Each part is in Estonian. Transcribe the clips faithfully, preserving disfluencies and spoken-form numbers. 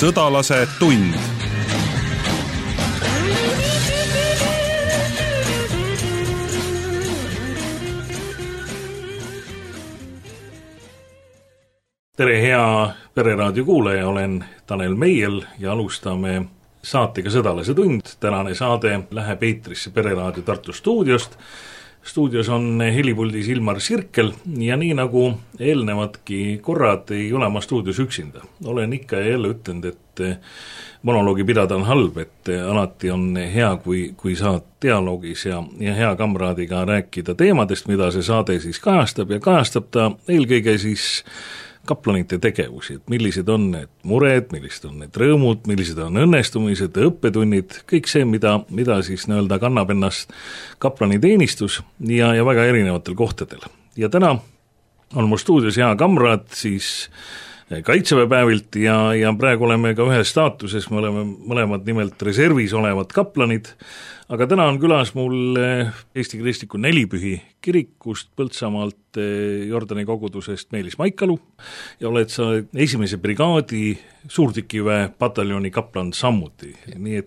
Sõdalase tund. Tere, hea Pereraadio kuulaja, olen Tanel Meiel ja alustame saatega Sõdalase tund. Tänane saade läheb eetrisse Pereraadio Tartu stuudiost. Stuudios on helipuldis Ilmar Sirkel ja nii nagu eelnevatki korrad ei ole ma stuudios üksinda. Olen ikka ja jälle ütlenud, et monoloogi pidada on halb, et alati on hea, kui, kui saad dialoogis ja, ja hea kamraadiga rääkida teemadest, mida see saade siis kajastab ja kajastab ta eelkõige siis kaplanite tegevusi, et millised on need mured, millised on need rõõmud, millised on õnnestumised, õppetunnid, kõik see, mida, mida siis nii-öelda kannab ennast kaplani teenistus ja, ja väga erinevatel kohtadel. Ja täna on mu stuudios hea kamraad siis Kaitseväepäevilt ja, ja praegu oleme ka ühes staatuses, me oleme mõlemad nimelt reservis olevad kaplanid, aga täna on külas mul Eesti Kristliku Nelipühi kirikust Põltsamaalt Jordani kogudusest Meelis Maikalu ja oled sa esimese brigaadi suurtükiväe pataljoni kaplan samuti, nii et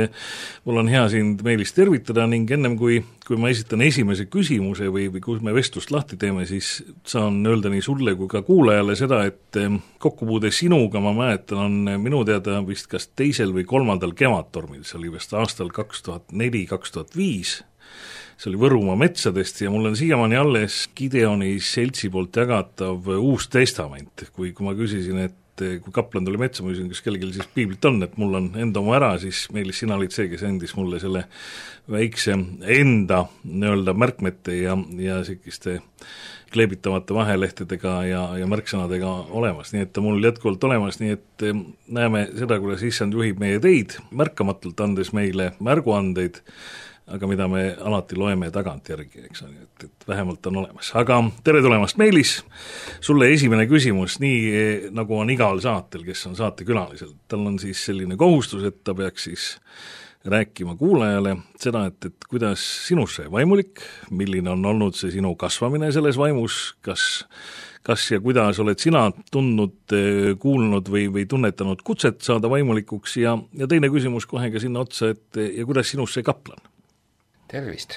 mul on hea sind Meelis tervitada ning ennem kui, kui ma esitan esimese küsimuse või, või kus me vestlust lahti teeme, siis saan öelda nii sulle kui ka kuulajale seda, et kokkupuude sinuga, ma mäletan, on minu teada vist kas teisel või kolmandal kevadtormil, see oli vist aastal kaks tuhat neli kaks tuhat viis, see oli Võrumaa metsadest ja mul on siiamaani alles Gideoni seltsi poolt jagatav Uus Testament, kui, kui ma küsisin, et kui kaplan tuli metsa, ma küsin, kas kellelgi siis piiblit on, et mul on enda oma ära, siis Meelis, sina olid see, kes endis mulle selle väikse enda nii-öelda märkmete ja, ja sikiste kleebitavate vahelehtedega ja, ja märksõnadega olemas, nii et ta mul jätkuvalt olemas, nii et näeme seda, kuidas issand juhib meie teid, märkamatult andes meile märguandeid, aga mida me alati loeme tagantjärgi, eks ole, et, et vähemalt on olemas. Aga tere tulemast, Meelis, sulle esimene küsimus, nii nagu on igal saatel, kes on saatekülalisel. Tal on siis selline kohustus, et ta peaks siis rääkima kuulajale seda, et, et kuidas sinus see vaimulik, milline on olnud see sinu kasvamine selles vaimus, kas, kas ja kuidas oled sina tundnud, kuulnud või, või tunnetanud kutset saada vaimulikuks ja, ja teine küsimus kohe ka sinna otsa, et ja kuidas sinus see kaplan? Tervist.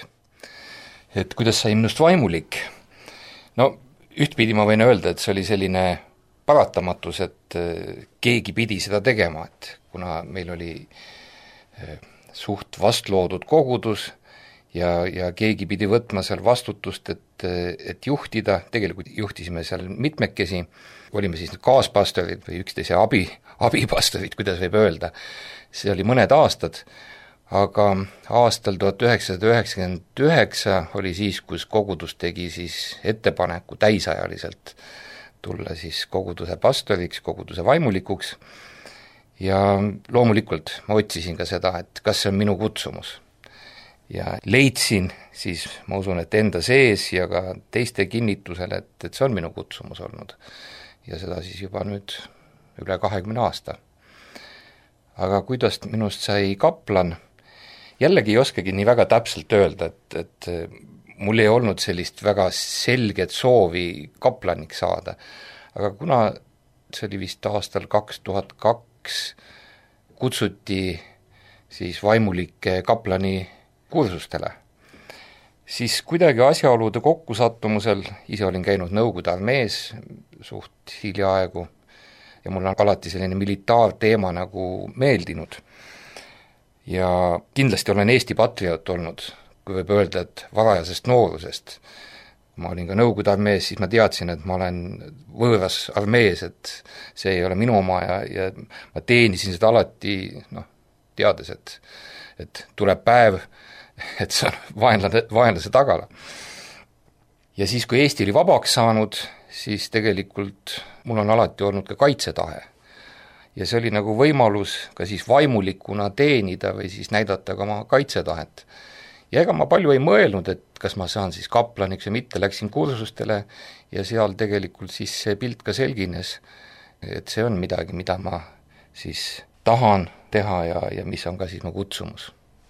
Et kuidas sai minust vaimulik? No ühtpidi ma võin öelda, et see oli selline paratamatus, et keegi pidi seda tegema, et kuna meil oli suht vastloodud kogudus ja, ja keegi pidi võtma seal vastutust, et, et juhtida, tegelikult juhtisime seal mitmekesi, olime siis kaaspastorid või üksteise abi, abipastorid, kuidas võib öelda, see oli mõned aastad, aga aastal tuhat üheksasada üheksakümmend üheksa oli siis, kus kogudus tegi siis ettepaneku täisajaliselt tulla siis koguduse pastoriks, koguduse vaimulikuks ja loomulikult ma otsisin ka seda, et kas see on minu kutsumus. Ja leidsin siis, ma usun, et enda sees ja ka teiste kinnitusel, et, et see on minu kutsumus olnud. Ja seda siis juba nüüd üle kahekümne aasta. Aga kuidas minust sai kaplan? Jällegi ei oskagi nii väga täpselt öelda, et, et mul ei olnud sellist väga selget soovi kaplaniks saada. Aga kuna see oli vist aastal kaks tuhat kaks, kutsuti siis vaimulike kaplani kursustele, siis kuidagi asjaolude kokkusattumusel, ise olin käinud Nõukogude armees suht hiljaaegu ja mul on alati selline militaarteema nagu meeldinud. Ja kindlasti olen Eesti patrioot olnud, kui võib öelda, et varajasest noorusest. Ma olin ka Nõukogude armees, siis ma teadsin, et ma olen võõras armees, et see ei ole minu oma ja, ja ma teenisin seda alati, noh, teades, et, et tuleb päev, et see on vaenlase, vaenlase tagala. Ja siis, kui Eesti oli vabaks saanud, siis tegelikult mul on alati olnud ka kaitsetahe. Ja see oli nagu võimalus ka siis vaimulikuna teenida või siis näidata ka oma kaitsetahet. Ja ega ma palju ei mõelnud, et kas ma saan siis kaplaniks või mitte, läksin kursustele ja seal tegelikult siis see pilt ka selgines, et see on midagi, mida ma siis tahan teha ja, ja mis on ka siis mu kutsumus.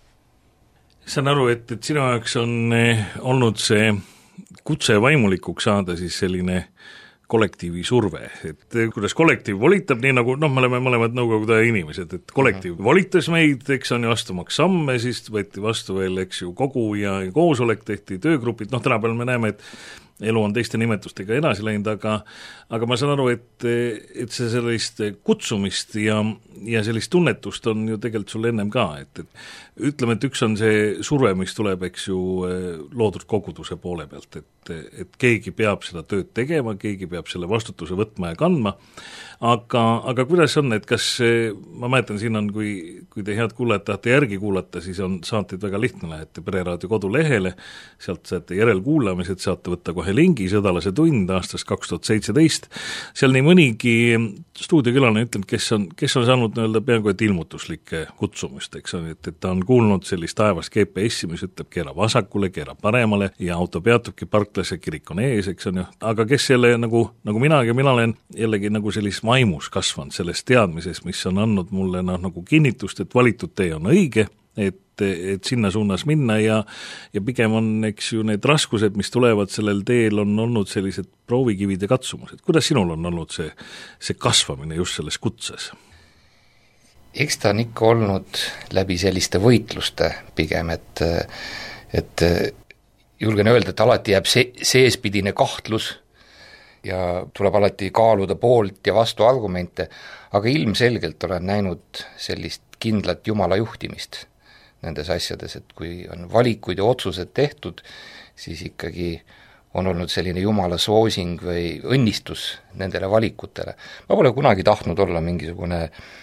Saan aru, et, et sinu jaoks on olnud see kutse vaimulikuks saada siis selline kollektiivi surve, et kuidas kollektiiv volitab, nii nagu noh, me oleme mõlemad nõukogude inimesed, et kollektiiv volitas meid, eks on ju, astumaks samme, siis võeti vastu veel, eks ju, kogu ja koosolek, tehti töögrupid, noh tänapäeval me näeme, et elu on teiste nimetustega edasi läinud, aga aga ma saan aru, et, et see sellist kutsumist ja, ja sellist tunnetust on ju tegelikult sul ennem ka, et, et ütleme, et üks on see surve, mis tuleb, eks ju, loodud koguduse poole pealt, et, et keegi peab seda tööd tegema, keegi peab selle vastutuse võtma ja kandma, aga, aga kuidas on, et kas, ma mäletan, siin on, kui, kui te head kuulajad tahate järgi kuulata, siis on saateid väga lihtne, lähete Pereraadio kodulehele, sealt saate järelkuulamised, saate võtta kohe lingi, Sõdalase tund aastast kaks tuhat seitseteist, seal nii mõnigi stuudiokülane ütleb, kes on, kes on saanud nii-öelda peaaegu et ilmutuslikke kutsumist, eks on, et, et ta on kuulnud sellist taevast G P S-i, mis ütleb keera vasakule, keera paremale ja auto peatubki parklas ja kirik on ees, eks on ju, aga kes jälle nagu, nagu minagi, mina olen jällegi nagu sellis vaimus kasvanud selles teadmises, mis on andnud mulle noh, nagu kinnitust, et valitud tee on õige, et et sinna suunas minna ja ja pigem on, eks ju, need raskused, mis tulevad sellel teel, on olnud sellised proovikivid ja katsumused. Kuidas sinul on olnud see, see kasvamine just selles kutses? Eks ta on ikka olnud läbi selliste võitluste pigem, et et julgen öelda, et alati jääb see, seespidine kahtlus ja tuleb alati kaaluda poolt ja vastu argumente, aga ilmselgelt olen näinud sellist kindlat Jumala juhtimist nendes asjades, et kui on valikuid ja otsused tehtud, siis ikkagi on olnud selline Jumala soosing või õnnistus nendele valikutele. Ma pole kunagi tahtnud olla mingisugune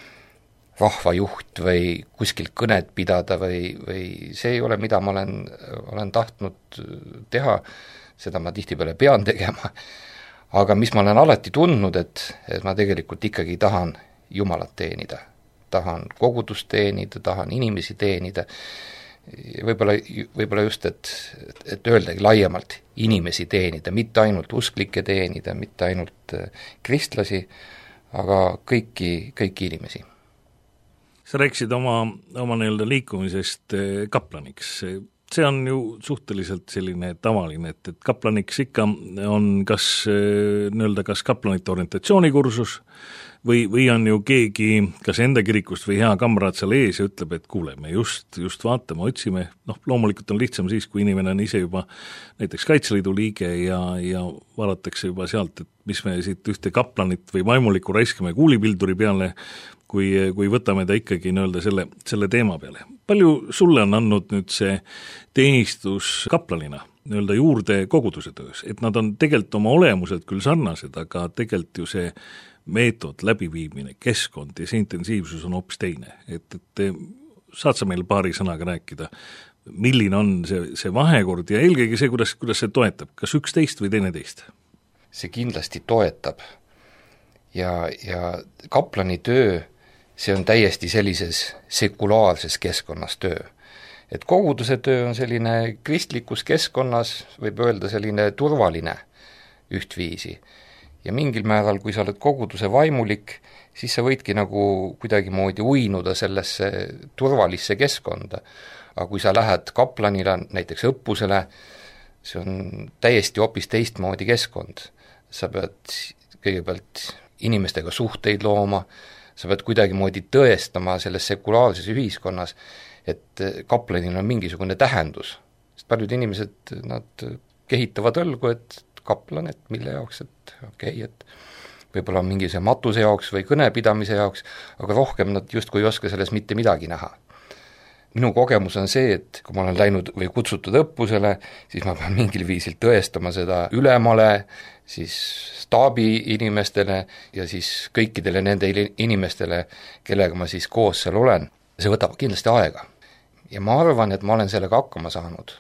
rahvajuht või kuskilt kõnet pidada või, või see ei ole, mida ma olen, olen tahtnud teha, seda ma tihtipeale pean tegema, aga mis ma olen alati tundnud, et, et ma tegelikult ikkagi tahan Jumalat teenida. Tahan kogudust teenida, tahan inimesi teenida, võib-olla, võib-olla just, et, et öeldagi laiemalt inimesi teenida, mitte ainult usklikke teenida, mitte ainult kristlasi, aga kõiki, kõiki inimesi. Sa rääkisid oma, oma nii-öelda liikumisest kaplaniks. See on ju suhteliselt selline tavaline, et, et kaplaniks ikka on kas nii-öelda kas kaplanite orientatsioonikursus, või, või on ju keegi kas enda kirikust või hea kamraad seal ees ja ütleb, et kuule, me just, just vaatame, otsime, noh loomulikult on lihtsam siis, kui inimene on ise juba näiteks Kaitseliidu liige ja, ja vaadatakse juba sealt, et mis me siit ühte kaplanit või vaimulikku raiskame kuulipilduri peale, kui, kui võtame ta ikkagi nii-öelda selle, selle teema peale. Palju sulle on andnud nüüd see teenistus kaplanina nii-öelda juurde koguduse töös, et nad on tegelikult oma olemuselt küll sarnased, aga tegelikult ju see meetod, läbiviimine, keskkond ja see intensiivsus on hoopis teine, et, et saad sa meil paari sõnaga rääkida, milline on see, see vahekord ja eelkõige see, kuidas, kuidas see toetab, kas üksteist või teine teist? See kindlasti toetab ja, ja kaplani töö, see on täiesti sellises sekulaarses keskkonnas töö. Et koguduse töö on selline kristlikus keskkonnas, võib öelda selline turvaline ühtviisi. Ja mingil määral, kui sa oled koguduse vaimulik, siis sa võidki nagu kuidagimoodi uinuda sellesse turvalisse keskkonda. Aga kui sa lähed kaplanile, näiteks õppusele, see on täiesti hoopis teistmoodi keskkond. Sa pead kõigepealt inimestega suhteid looma, sa pead kuidagimoodi tõestama selles sekulaarses ühiskonnas, et kaplanil on mingisugune tähendus. Sest paljud inimesed, nad kehitavad õlgu, et kaplan, et mille jaoks, et okei okay,, et võib-olla on mingi see matuse jaoks või kõnepidamise jaoks, aga rohkem nad justkui ei oska selles mitte midagi näha. Minu kogemus on see, et kui ma olen läinud või kutsutud õppusele, siis ma pean mingil viisil tõestama seda ülemale, siis staabi inimestele ja siis kõikidele nende inimestele, kellega ma siis koos seal olen. See võtab kindlasti aega. Ja ma arvan, et ma olen sellega hakkama saanud.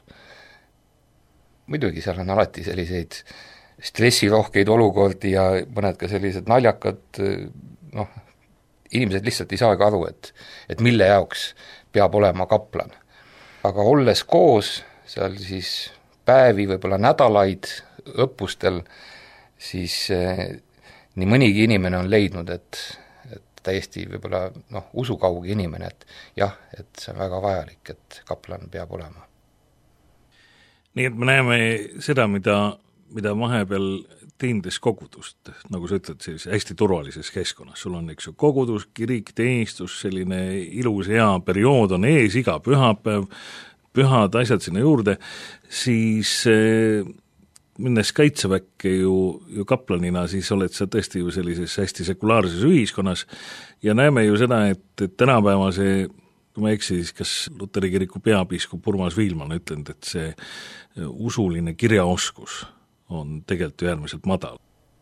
Muidugi seal on alati selliseid stressirohkeid olukordi ja mõned ka sellised naljakad, noh, inimesed lihtsalt ei saagi aru, et, et mille jaoks peab olema kaplan. Aga olles koos, seal siis päevi, võib-olla nädalaid õppustel, siis eh, nii mõnigi inimene on leidnud, et, et täiesti võib-olla noh, usukauge inimene, et jah, et see on väga vajalik, et kaplan peab olema. Nii et me näeme seda, mida, mida vahepeal teenindes kogudust, nagu sa ütled, siis hästi turvalises keskkonnas, sul on üks kogudus, kirik, teenistus, selline ilus hea periood on ees, iga pühapäev, pühad asjad sinna juurde, siis eh, minnes kaitseväkke ju, ju kaplanina, siis oled sa tõesti ju sellises hästi sekulaarses ühiskonnas ja näeme ju seda, et, et tänapäeva see, kui ma eksi, siis kas Luteri kiriku peapiiskop Urmas Viilmann ütlenud, et see usuline kirjaoskus on tegelikult ju äärmiselt madal.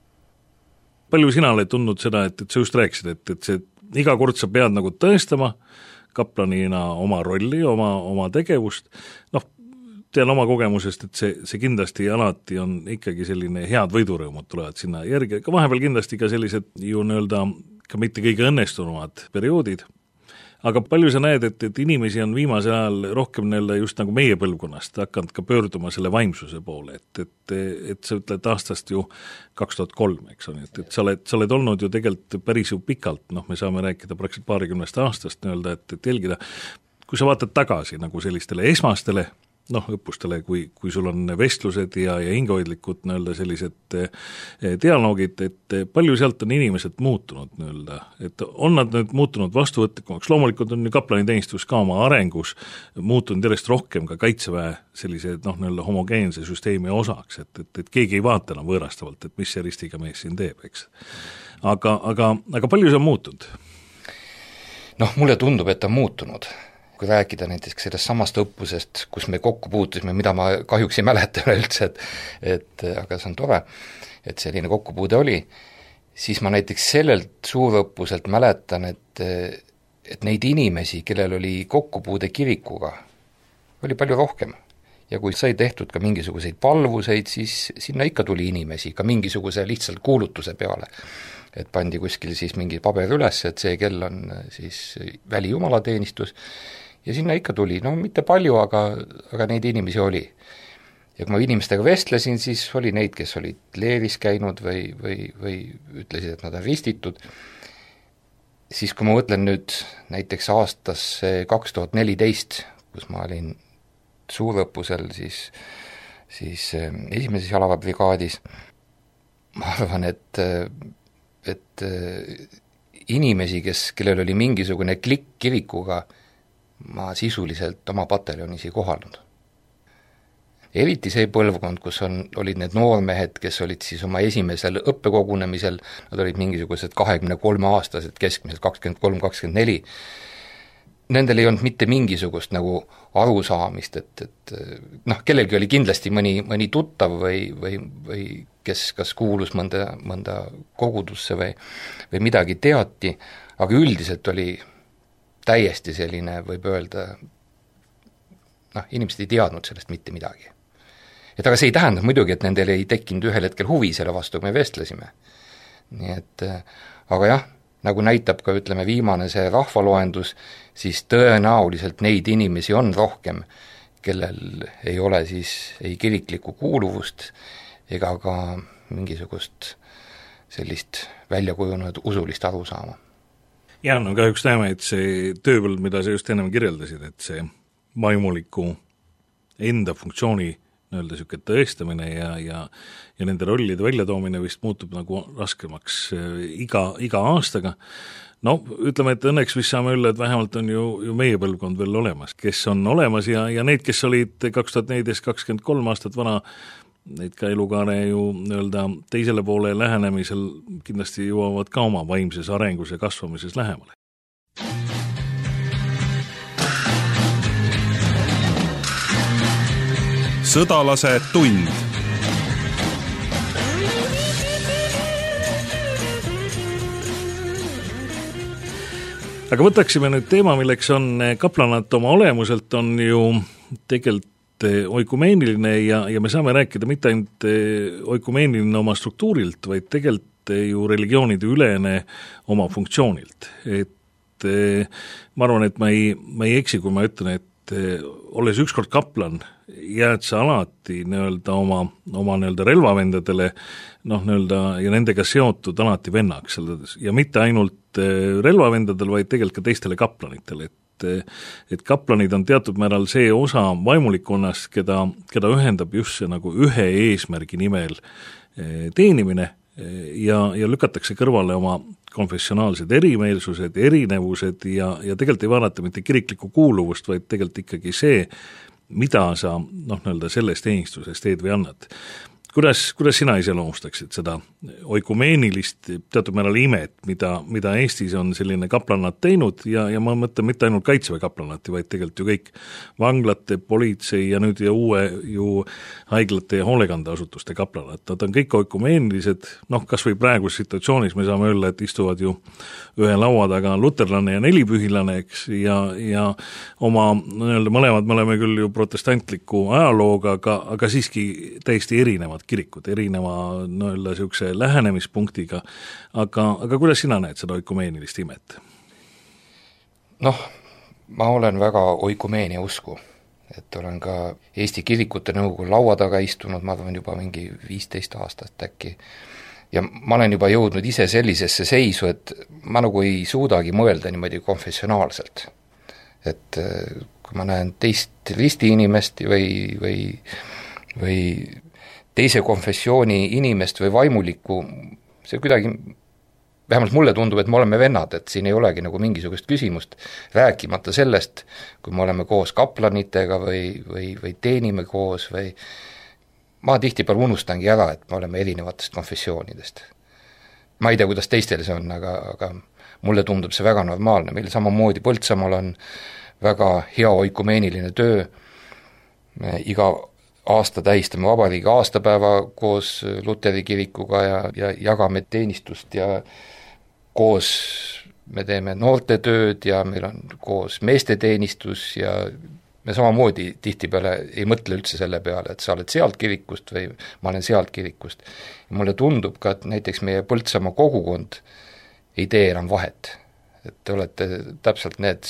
Palju sina oled tundnud seda, et, et sa just rääkisid, et, et see iga kord sa pead nagu tõestama kaplanina oma rolli, oma, oma tegevust, noh, tean oma kogemusest, et see, see kindlasti alati on ikkagi selline head võidurõõmud tulevad sinna järgi, ka vahepeal kindlasti ka sellised ju nii-öelda ka mitte kõige õnnestunumad perioodid, aga palju sa näed, et, et inimesi on viimasel ajal rohkem nii-öelda just nagu meie põlvkonnast hakanud ka pöörduma selle vaimsuse poole, et, et, et sa ütled aastast ju kaks tuhat kolm, eks on, et, et sa oled, sa oled olnud ju tegelikult päris ju pikalt, noh, me saame rääkida praktiliselt paarikümnest aastast nii-öelda, et, et jälgida, kui sa vaatad tagasi nagu sellistele esmastele noh, õppustele, kui, kui sul on vestlused ja, ja hingehoidlikud nii-öelda sellised dialoogid, et palju sealt on inimesed muutunud nii-öelda, et on nad nüüd muutunud vastuvõtlikumaks, loomulikult on ju kaplaniteenistus ka oma arengus muutunud järjest rohkem ka kaitseväe sellise noh, nii-öelda homogeense süsteemi osaks, et, et, et keegi ei vaata enam võõrastavalt, et mis see ristiga mees siin teeb, eks. Aga, aga, aga palju see on muutunud? Noh, mulle tundub, et on muutunud. Kui rääkida näiteks sellest samast õppusest, kus me kokku puutusime, mida ma kahjuks ei mäleta üldse, et, et aga see on tore, et selline kokkupuude oli, siis ma näiteks sellelt suurõppuselt mäletan, et, et neid inimesi, kellel oli kokkupuude kirikuga, oli palju rohkem. Ja kui sai tehtud ka mingisuguseid palvuseid, siis sinna ikka tuli inimesi, ka mingisuguse lihtsalt kuulutuse peale. Et pandi kuskil siis mingi paber üles, et see kell on siis välijumalateenistus, ja sinna ikka tuli, no mitte palju, aga, aga neid inimesi oli. Ja kui ma inimestega vestlesin, siis oli neid, kes olid leeris käinud või, või, või ütlesid, et nad on ristitud. Siis kui ma mõtlen nüüd näiteks aastas kaks tuhat neliteist, kus ma olin suurõppusel siis, siis esimeses jalaväebrigaadis, ma arvan, et, et inimesi, kes, kellel oli mingisugune klikk kirikuga, ma sisuliselt oma pataljonis ei kohanud. Eriti see põlvkond, kus on, olid need noormehed, kes olid siis oma esimesel õppekogunemisel, nad olid mingisugused kahekümne kolme aastased, keskmiselt kakskümmend kolm kakskümmend neli, nendel ei olnud mitte mingisugust nagu arusaamist, et, et noh, kellelgi oli kindlasti mõni, mõni tuttav või, või, või kes kas kuulus mõnda, mõnda kogudusse või, või midagi teati, aga üldiselt oli täiesti selline, võib öelda, noh, inimesed ei teadnud sellest mitte midagi. Et aga see ei tähenda muidugi, et nendel ei tekkinud ühel hetkel huvi selle vastu, kui me vestlesime. Nii et, aga jah, nagu näitab ka, ütleme, viimane see rahvaloendus, siis tõenäoliselt neid inimesi on rohkem, kellel ei ole siis ei kiriklikku kuuluvust ega ka mingisugust sellist väljakujunenud usulist arusaama. Ja no kahjuks näeme, et see tööpõld, mida sa just ennem kirjeldasid, et see vaimuliku enda funktsiooni nii-öelda niisugune tõestamine ja, ja, ja nende rollide väljatoomine vist muutub nagu raskemaks iga, iga aastaga. No ütleme, et õnneks vist saame üle, et vähemalt on ju, ju meie põlvkond veel olemas, kes on olemas ja, ja neid, kes olid kaks tuhat neliteist kakskümmend kolm aastat vana, neid ka elukaare ju nii-öelda teisele poole lähenemisel kindlasti jõuavad ka oma vaimses arengus ja kasvamises lähemale. Sõdalase tund. Aga võtaksime nüüd teema, milleks on kaplanat oma olemuselt, on ju tegelikult oikumeeniline ja, ja me saame rääkida mitte ainult oikumeeniline oma struktuurilt, vaid tegelikult ju religioonide ülene oma funktsioonilt. Et ma arvan, et ma ei, ma ei eksi, kui ma ütlen, et olles ükskord kaplan, jääd sa alati nii-öelda oma, oma nii-öelda relvavendadele noh, nii-öelda ja nendega seotud alati vennaks ja mitte ainult relvavendadel, vaid tegelikult ka teistele kaplanitele, et et kaplanid on teatud määral see osa vaimulikkonnast, keda, keda ühendab just see nagu ühe eesmärgi nimel teenimine ja, ja lükatakse kõrvale oma konfessionaalsed erimeelsused, erinevused ja, ja tegelikult ei vaadata mitte kiriklikku kuuluvust, vaid tegelikult ikkagi see, mida sa noh, nii-öelda selles teenistuses teed või annad. Kuidas, kuidas sina iseloomustaksid seda oikumeenilist teatud määral imet, mida, mida Eestis on selline kaplanat teinud ja, ja ma mõtlen mitte ainult kaitseväe kaplanati, vaid tegelikult ju kõik vanglate, politsei ja nüüd ja uue ju haiglate ja hoolekandeasutuste kaplanat. Nad on kõik oikumeenilised, noh kas või praeguses situatsioonis me saame öelda, et istuvad ju ühe laua taga luterlane ja nelipühilane, eks, ja, ja oma nii-öelda mõlemad me oleme küll ju protestantliku ajalooga, aga, aga siiski täiesti erinevad kirikud, erineva no-öelda siukse lähenemispunktiga, aga, aga kuidas sina näed seda oikumeenilist imet? Noh, ma olen väga oikumeenia usku, et olen ka Eesti kirikute nõukogu laua taga istunud, ma arvan juba mingi viisteist aastat äkki, ja ma olen juba jõudnud ise sellisesse seisu, et ma nagu ei suudagi mõelda niimoodi konfessionaalselt. Et kui ma näen teist risti inimest või, või, või teise konfessiooni inimest või vaimulikku, see kuidagi, vähemalt mulle tundub, et me oleme vennad, et siin ei olegi nagu mingisugust küsimust, rääkimata sellest, kui me oleme koos kaplanitega või, või, või teenime koos või ma tihtipeale unustangi ära, et me oleme erinevatest konfessioonidest. Ma ei tea, kuidas teistel see on, aga, aga mulle tundub see väga normaalne, meil samamoodi Põltsamaal on väga hea oikumeeniline töö, iga aasta tähistame vabariigi aastapäeva koos Luteri kirikuga ja, ja jagame teenistust ja koos me teeme noortetööd ja meil on koos meesteteenistus ja me samamoodi tihtipeale ei mõtle üldse selle peale, et sa oled sealt kirikust või ma olen sealt kirikust. Ja mulle tundub ka, et näiteks meie Põltsamaa kogukond ei tee enam vahet. Et te olete täpselt need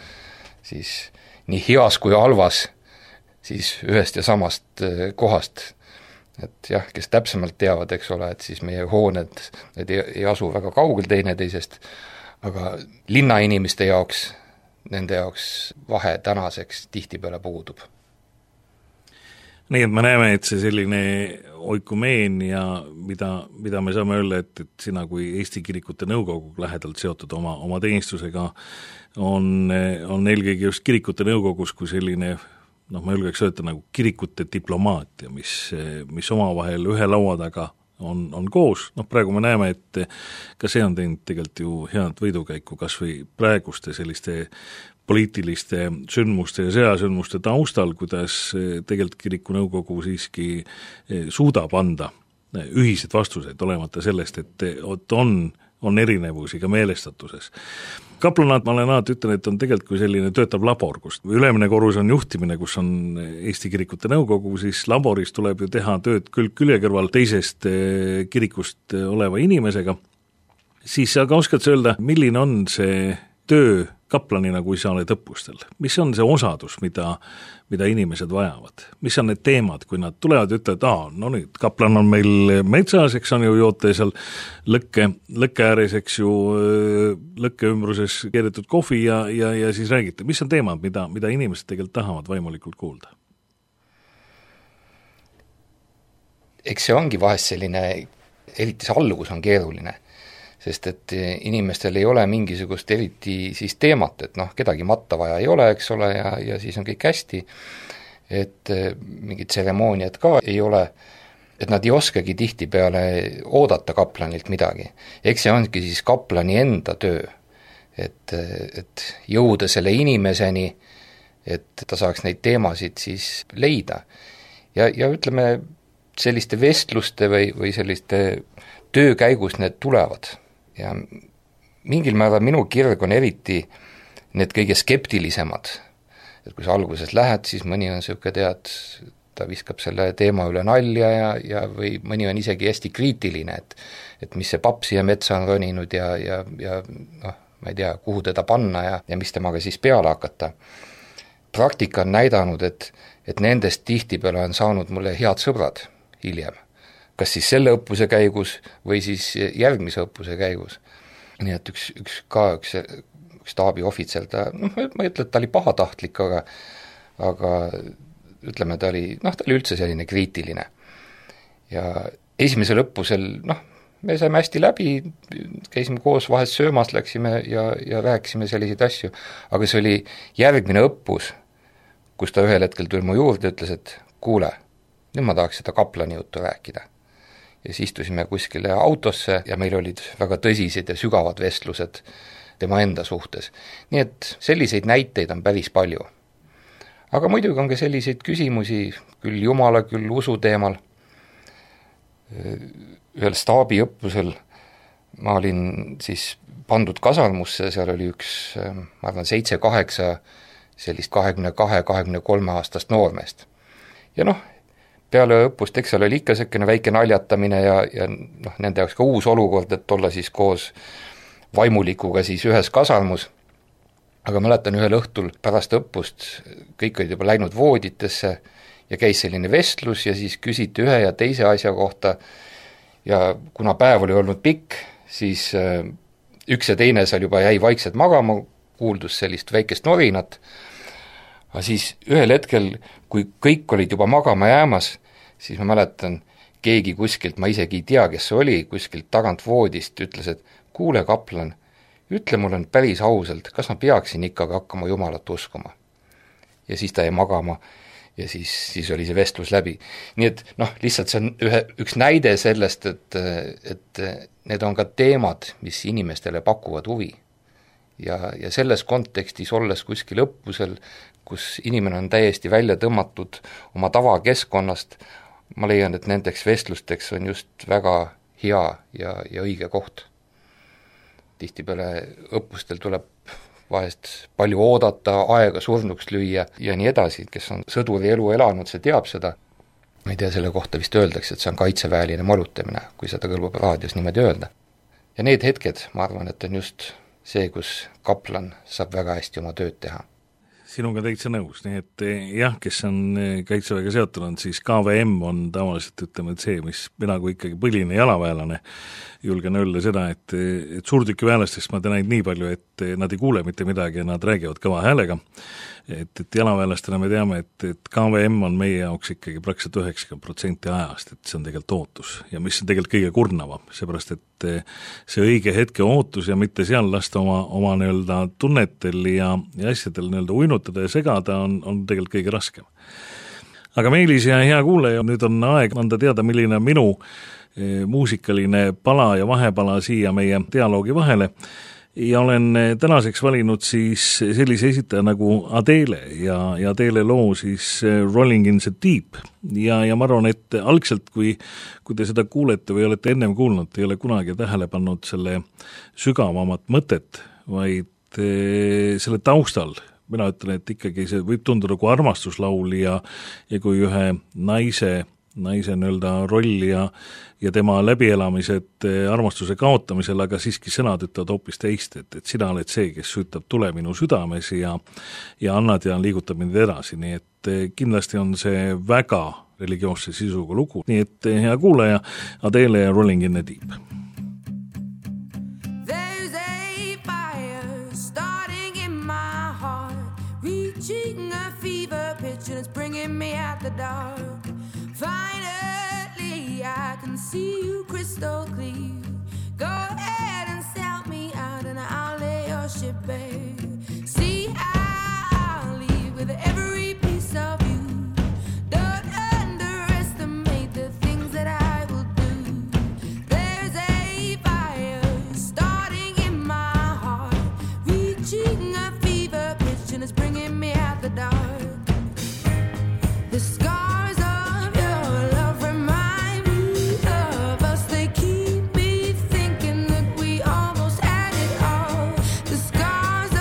siis nii heas kui halvas siis ühest ja samast kohast. Et jah, kes täpsemalt teavad, eks ole, et siis meie hooned, need ei, ei asu väga kaugel teineteisest, aga linnainimeste jaoks, nende jaoks vahe tänaseks tihtipeale puudub. Nii, et me näeme, et see selline oikumeenia, mida, mida me saame öelda, et, et sina kui Eesti kirikute nõukogu lähedalt seotud oma, oma teenistusega on, on eelkõige just kirikute nõukogus kui selline noh, ma julgeks öelda nagu kirikute diplomaatia, mis, mis omavahel ühe laua taga on, on koos, noh praegu me näeme, et ka see on teinud tegelikult ju head võidukäiku kas või praeguste selliste poliitiliste sündmuste ja sõjasündmuste taustal, kuidas tegelikult kiriku nõukogu siiski suudab anda ühised vastused, olemata sellest, et on, on erinevusi ka meelestatuses. Kaplanaat, ma olen alati ütlen, et on tegelikult kui selline töötav labor, kus ülemine korrus on juhtimine, kus on Eesti kirikute nõukogu, siis laboris tuleb ju teha tööd külg külje kõrval teisest kirikust oleva inimesega, siis aga oskad sa öelda, milline on see töö kaplanina, kui sa oled õppustel? Mis on see osadus, mida, mida inimesed vajavad? Mis on need teemad, kui nad tulevad ja ütlevad, aa, no nüüd, kaplan on meil metsas, eks on ju joote seal lõkke, lõkke ääres, eks ju, lõkke ümbruses keedetud kohvi ja, ja, ja siis räägite. Mis on teemad, mida, mida inimesed tegelikult tahavad vaimulikult kuulda? Eks see ongi vahest selline, eriti see algus on keeruline, sest et inimestel ei ole mingisugust eriti siis teemat, et noh, kedagi matta vaja ei ole, eks ole, ja, ja siis on kõik hästi, et mingid tseremooniad ka ei ole, et nad ei oskagi tihtipeale oodata kaplanilt midagi. Eks see ongi siis kaplani enda töö, et, et jõuda selle inimeseni, et ta saaks neid teemasid siis leida. Ja, ja ütleme, selliste vestluste või, või selliste töö käigus need tulevad. Ja mingil määral minu kirg on eriti need kõige skeptilisemad, et kui sa alguses lähed, siis mõni on siuke tead, ta viskab selle teema üle nalja ja, ja või mõni on isegi hästi kriitiline, et, et mis see papp siia metsa on roninud ja, ja, ja noh, ma ei tea, kuhu teda panna ja, ja mis temaga siis peale hakata. Praktika on näidanud, et, et nendest tihtipeale on saanud mulle head sõbrad hiljem. Kas siis selle õppuse käigus või siis järgmise õppuse käigus. Nii et üks, üks ka üks, üks taabi ohvitser, ta, noh, ma ei ütle, et ta oli pahatahtlik, aga, aga ütleme, ta oli, noh, ta oli üldse selline kriitiline. Ja esimesel õppusel, noh, me saime hästi läbi, käisime koos vahest söömas, läksime ja, ja rääkisime selliseid asju, aga see oli järgmine õppus, kus ta ühel hetkel tuli mu juurde ja ütles, et kuule, nüüd ma tahaks seda kaplani juttu rääkida. Ja siis istusime kuskile autosse ja meil olid väga tõsised ja sügavad vestlused tema enda suhtes. Nii et selliseid näiteid on päris palju. Aga muidugi on ka selliseid küsimusi, küll jumala, küll usu teemal. Ühel staabiõppusel ma olin siis pandud kasarmusse, seal oli üks, ma arvan, seitse kaheksa sellist kahekümne kahe kahekümne kolme aastast noormeest. Ja noh, peale õppust, eks seal oli ikka selline väike naljatamine ja, ja noh, nende jaoks ka uus olukord, et olla siis koos vaimulikuga siis ühes kasarmus. Aga mäletan ühel õhtul pärast õppust, kõik olid juba läinud vooditesse ja käis selline vestlus ja siis küsiti ühe ja teise asja kohta ja kuna päev oli olnud pikk, siis üks ja teine seal juba jäi vaikselt magama, kuuldus sellist väikest norinat, aga siis ühel hetkel, kui kõik olid juba magama jäämas, siis ma mäletan, keegi kuskilt, ma isegi ei tea, kes see oli, kuskilt tagant voodist ütles, et kuule kaplan, ütle mulle nüüd päris ausalt, kas ma peaksin ikkagi hakkama Jumalat uskuma. Ja siis ta jäi magama ja siis, siis oli see vestlus läbi. Nii et noh, lihtsalt see on ühe, üks näide sellest, et, et need on ka teemad, mis inimestele pakuvad huvi. Ja, ja selles kontekstis olles kuskil õppusel, kus inimene on täiesti välja tõmmatud oma tavakeskkonnast, ma leian, et nendeks vestlusteks on just väga hea ja, ja õige koht. Tihtipeale õppustel tuleb vahest palju oodata, aega surnuks lüüa ja nii edasi, kes on sõduri elu elanud, see teab seda. Ma ei tea, selle kohta vist öeldakse, et see on kaitseväeline malutamine, kui seda kõlbab raadios niimoodi öelda. Ja need hetked, ma arvan, et on just see, kus kaplan saab väga hästi oma tööd teha. Sinuga täitsa nõus, nii et jah, kes on kaitseväega seotud, siis K V M on tavaliselt, ütleme, et see, mis mina kui ikkagi põline jalaväelane julgen öelda seda, et, et suurtükiväelastest ma tean nii palju, et nad ei kuule mitte midagi ja nad räägivad kõva häälega. Et, et jalaväelastena me teame, et, et K V M on meie jaoks ikkagi praktiliselt üheksakümmend protsenti ajast, et see on tegelikult ootus ja mis on tegelikult kõige kurnavam, seepärast et see õige hetke ootus ja mitte seal lasta oma, oma nii-öelda tunnetel ja, ja asjadel nii-öelda uinutada ja segada on, on tegelikult kõige raskem. Aga Meelis ja hea kuulaja, nüüd on aeg anda teada, milline on minu muusikaline pala ja vahepala siia meie dialoogi vahele ja olen tänaseks valinud siis sellise esitaja nagu Adele ja, ja Adele loo siis Rolling in the Deep ja, ja ma arvan, et algselt kui, kui te seda kuulete või olete ennem kuulnud, ei ole kunagi tähele pannud selle sügavamat mõtet, vaid selle taustal mina ütlen, et ikkagi see võib tunduda kui armastuslaul ja, ja kui ühe naise naise nii-öelda rolli ja, ja tema läbielamised armastuse kaotamisel, aga siiski sõnad ütlevad hoopis teist, et, et sina oled see, kes süütab tule minu südames ja, ja annad ja liigutab mind edasi, nii et kindlasti on see väga religioosse sisuga lugu, nii et hea kuulaja, Adele ja Rolling in the Deep. There's a fire starting in my heart, reaching a fever pitch and it's bringing me out the dark. Finally, I can see you crystal clear. Go ahead and sell me out and I'll lay your ship bare. See, I'll leave with every piece of you. Don't underestimate the things that I will do. There's a fire starting in my heart, reaching a fever pitch and it's bringing me out the dark. The scars of your love remind me of us. They keep me thinking that we almost had it all. The scars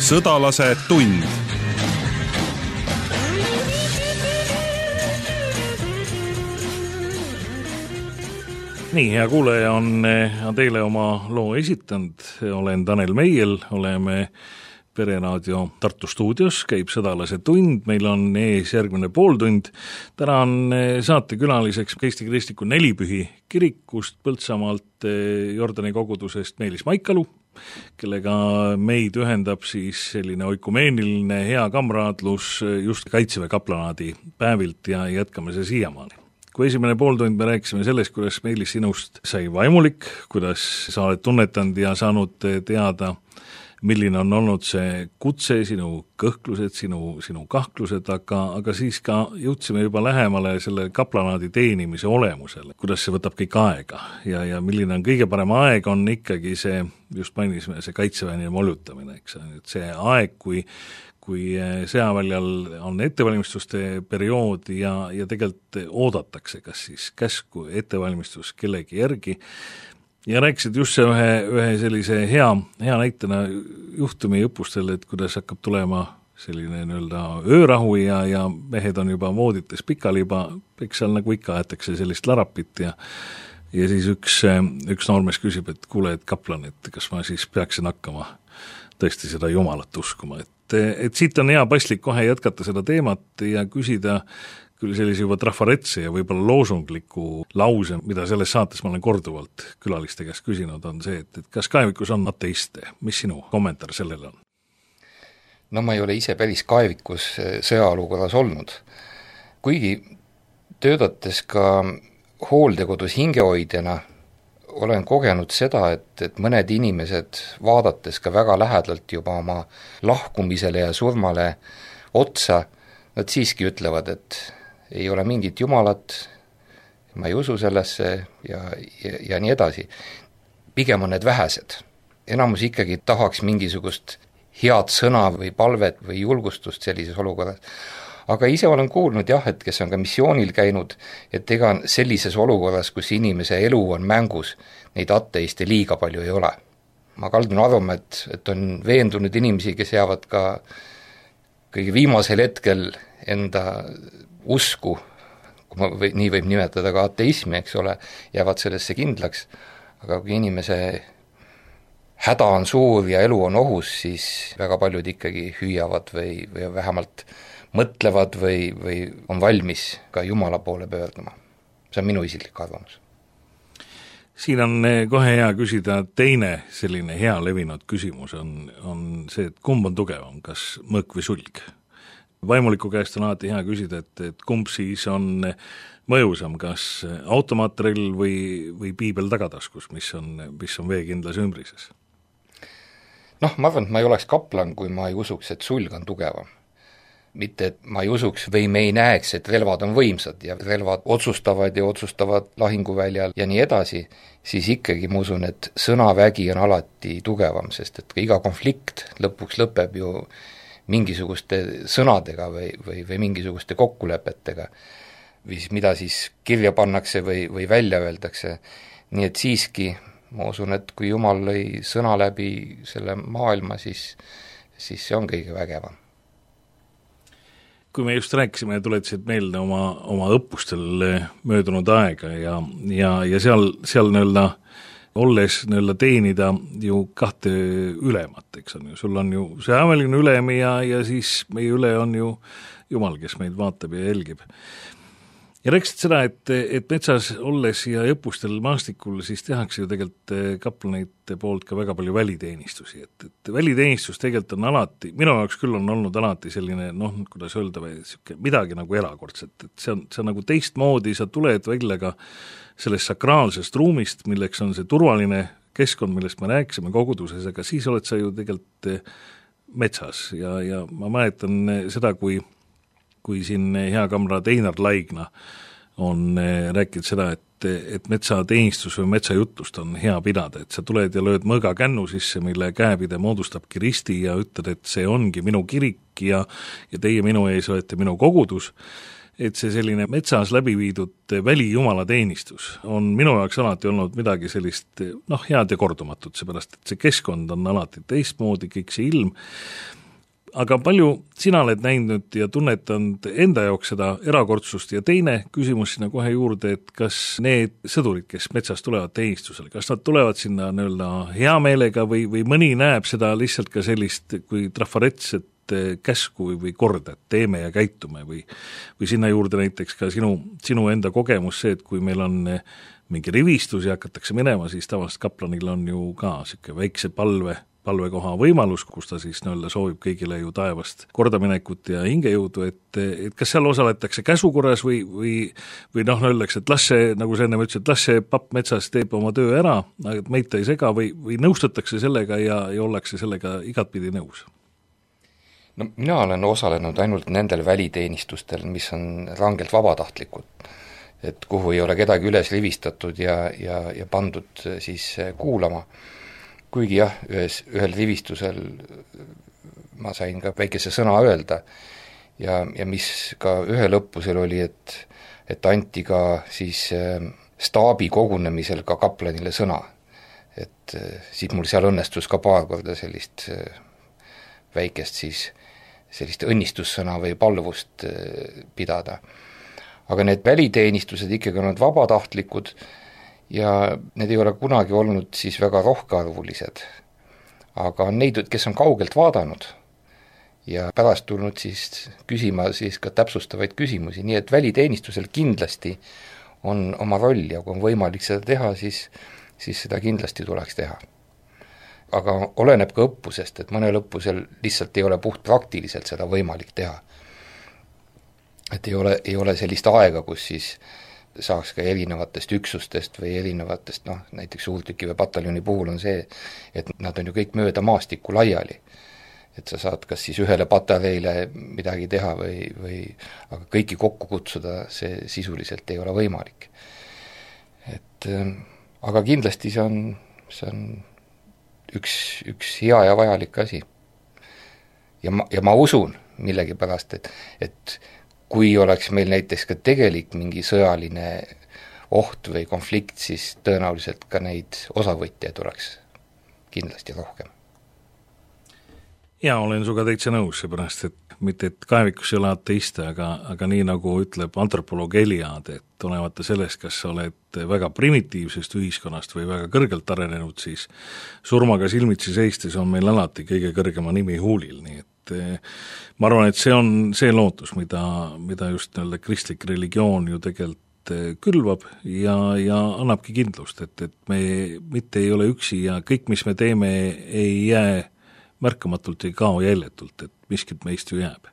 sõdalase tund. Nii, hea kuulaja on teile oma loo esitanud, olen Tanel Meiel, oleme Pereraadio Tartu stuudios, käib sõdalase tund, meil on ees järgmine pooltund. Täna on saatekülaliseks Eesti Kristliku Nelipühi kirikust Põltsamaalt Jordani kogudusest Meelis Maikalu, kellega meid ühendab siis selline oikumeeniline hea kamraadlus just Kaitseväe kaplanaadi päevilt ja jätkame see siiamaani. Kui esimene pooltund me rääkisime sellest, kuidas Meelis sinust sai vaimulik, kuidas sa oled tunnetanud ja saanud teada, milline on olnud see kutse, sinu kõhklused, sinu, sinu kahklused, aga, aga siis ka jõudsime juba lähemale selle kaplanaadi teenimise olemusele, kuidas see võtab kõik aega ja, ja milline on kõige parem aeg, on ikkagi see, just mainisime, see kaitseväeni mollutamine, eks see aeg, kui kui sõjaväljal on ettevalmistuste periood ja, ja tegelikult oodatakse, kas siis käsku ettevalmistus kellegi järgi. Ja rääkisid just see ühe, ühe sellise hea, hea näitena juhtumi õppustel, et kuidas hakkab tulema selline nii-öelda öörahu ja, ja mehed on juba voodites pikali juba, eks seal nagu ikka aetakse sellist larapit ja ja siis üks, üks noormees küsib, et kuule, et kaplan, et kas ma siis peaksin hakkama tõesti seda Jumalat uskuma, et et siit on hea paslik kohe jätkata seda teemat ja küsida küll sellise juba trafaretse ja võib-olla loosungliku lause, mida selles saates ma olen korduvalt külaliste käest küsinud, on see, et, et kas kaevikus on ateiste, mis sinu kommentaar sellele on? No ma ei ole ise päris kaevikus sõjaolukorras olnud, kuigi töötates ka hooldekodus hingehoidjana olen kogenud seda, et, et mõned inimesed vaadates ka väga lähedalt juba oma lahkumisele ja surmale otsa, nad siiski ütlevad, et ei ole mingit Jumalat, ma ei usu sellesse ja, ja, ja nii edasi. Pigem on need vähesed. Enamus ikkagi tahaks mingisugust head sõna või palvet või julgustust sellises olukorras. Aga ise olen kuulnud jah, et kes on ka missioonil käinud, et ega sellises olukorras, kus inimese elu on mängus, neid ateiste liiga palju ei ole. Ma kaldun arvama, et, et on veendunud inimesi, kes jäävad ka kõige viimasel hetkel enda usku, kui ma või, nii võib nimetada ka ateismi, eks ole, jäävad sellesse kindlaks, aga kui inimese häda on suur ja elu on ohus, siis väga paljud ikkagi hüüavad või, või vähemalt mõtlevad või, või on valmis ka Jumala poole pöörduma. See on minu isiklik arvamus. Siin on kohe hea küsida teine selline hea levinud küsimus on, on see, et kumb on tugevam, kas mõõk või sulg? Vaimuliku käest on alati hea küsida, et, et kumb siis on mõjusam, kas automaatrell või, või piibel tagataskus, mis on, mis on veekindlas ümbrises? Noh, ma arvan, et ma ei oleks kaplan, kui ma ei usuks, et sulg on tugevam. Mitte, et ma ei usuks või me ei näeks, et relvad on võimsad ja relvad otsustavad ja otsustavad lahinguväljal ja nii edasi, siis ikkagi ma usun, et sõnavägi on alati tugevam, sest et iga konflikt lõpuks lõpeb ju mingisuguste sõnadega või, või, või mingisuguste kokkulepetega, või mida siis kirja pannakse või, või välja öeldakse. Nii et siiski ma usun, et kui Jumal lõi sõna läbi selle maailma, siis, siis see on kõige vägevam. Kui me just rääkisime ja tuletasid meelde oma, oma õppustel möödunud aega ja, ja, ja seal, seal nõelda, olles nõelda teenida ju kahte ülemat, eks on ju, sul on ju see ameline ülem ja, ja siis meie üle on ju Jumal, kes meid vaatab ja jälgib. Ja rääkisid seda, et, et metsas olles ja õppustel maastikul siis tehakse ju tegelikult kaplaneite poolt ka väga palju väliteenistusi, et, et väliteenistus tegelikult on alati, minu jaoks küll on olnud alati selline, noh, kuidas öelda, või midagi nagu erakordset, et see on, see on nagu teistmoodi, sa tuled välja ka sellest sakraalsest ruumist, milleks on see turvaline keskkond, millest me rääkisime koguduses, aga siis oled sa ju tegelikult metsas ja, ja ma mäletan seda, kui kui siin hea kamrad Einar Laigna on rääkinud seda, et, et metsateenistus või metsajutlust on hea pidada, et sa tuled ja lööd mõõga kännu sisse, mille käepide moodustabki risti ja ütled, et see ongi minu kirik ja, ja teie minu ees olete minu kogudus et see selline metsas läbi viidud välijumalateenistus on minu jaoks alati olnud midagi sellist noh, head ja kordumatut, seepärast et see keskkond on alati teistmoodi, kõik see ilm, aga palju sina oled näinud ja tunnetanud enda jaoks seda erakordsust ja teine küsimus sinna kohe juurde, et kas need sõdurid, kes metsas tulevad teenistusele, kas nad tulevad sinna nii-öelda hea meelega või, või mõni näeb seda lihtsalt ka sellist kui trafaretset käsku või, või korda, et teeme ja käitume või, või sinna juurde näiteks ka sinu, sinu enda kogemus see, et kui meil on mingi rivistus ja hakatakse minema, siis tavaliselt kaplanil on ju ka siuke väikse palve palvekoha võimalus, kus ta siis nii-öelda soovib kõigile ju taevast kordaminekut ja hingejõudu, et, et kas seal osaletakse käsukorras või, või, või noh, öeldakse, et las see, nagu sa enne ütlesid, et las see papp metsas teeb oma töö ära, et meid ta ei sega või, või nõustatakse sellega ja, ja ollakse sellega igatpidi nõus? No mina olen osalenud ainult nendel väliteenistustel, mis on rangelt vabatahtlikud, et kuhu ei ole kedagi üles rivistatud ja, ja, ja pandud siis kuulama. Kuigi jah, ühes, ühel rivistusel ma sain ka väikese sõna öelda ja, ja mis ka ühel õppusel oli, et, et anti ka siis äh, staabi kogunemisel ka kaplanile sõna. Et äh, siis mul seal õnnestus ka paar korda sellist äh, väikest siis sellist õnnistussõna või palvust äh, pidada. Aga need väliteenistused ikkagi on vabatahtlikud ja need ei ole kunagi olnud siis väga rohkearvulised, aga on neid, kes on kaugelt vaadanud ja pärast tulnud siis küsima siis ka täpsustavaid küsimusi, nii et väliteenistusel kindlasti on oma roll ja kui on võimalik seda teha, siis, siis seda kindlasti tuleks teha. Aga oleneb ka õppusest, et mõnel õppusel lihtsalt ei ole puht praktiliselt seda võimalik teha. Et ei ole, ei ole sellist aega, kus siis saaks ka erinevatest üksustest või erinevatest, noh, näiteks suurtüki või pataljoni puhul on see, et nad on ju kõik mööda maastikku laiali. Et sa saad kas siis ühele patareile midagi teha või, või aga kõiki kokku kutsuda, see sisuliselt ei ole võimalik. Et aga kindlasti see on, see on üks, üks hea ja vajalik asi. Ja ma, ja ma usun millegipärast, et, et kui oleks meil näiteks ka tegelik mingi sõjaline oht või konflikt, siis tõenäoliselt ka neid osavõtjaid oleks kindlasti rohkem. Ja olen suga täitsa nõus, seepärast, et mitte et kaevikus ei ole ateiste, aga, aga nii nagu ütleb antropoloog Eliad, et olemata sellest, kas sa oled väga primitiivsest ühiskonnast või väga kõrgelt arenenud, siis surmaga silmitsi seistes on meil alati kõige kõrgema nimi huulil, nii et ma arvan, et see on see lootus, mida, mida just nii-öelda kristlik religioon ju tegelikult külvab ja, ja annabki kindlust, et, et me mitte ei ole üksi ja kõik, mis me teeme, ei jää märkamatult, ei kao jäljetult, et miskit meist ju jääb.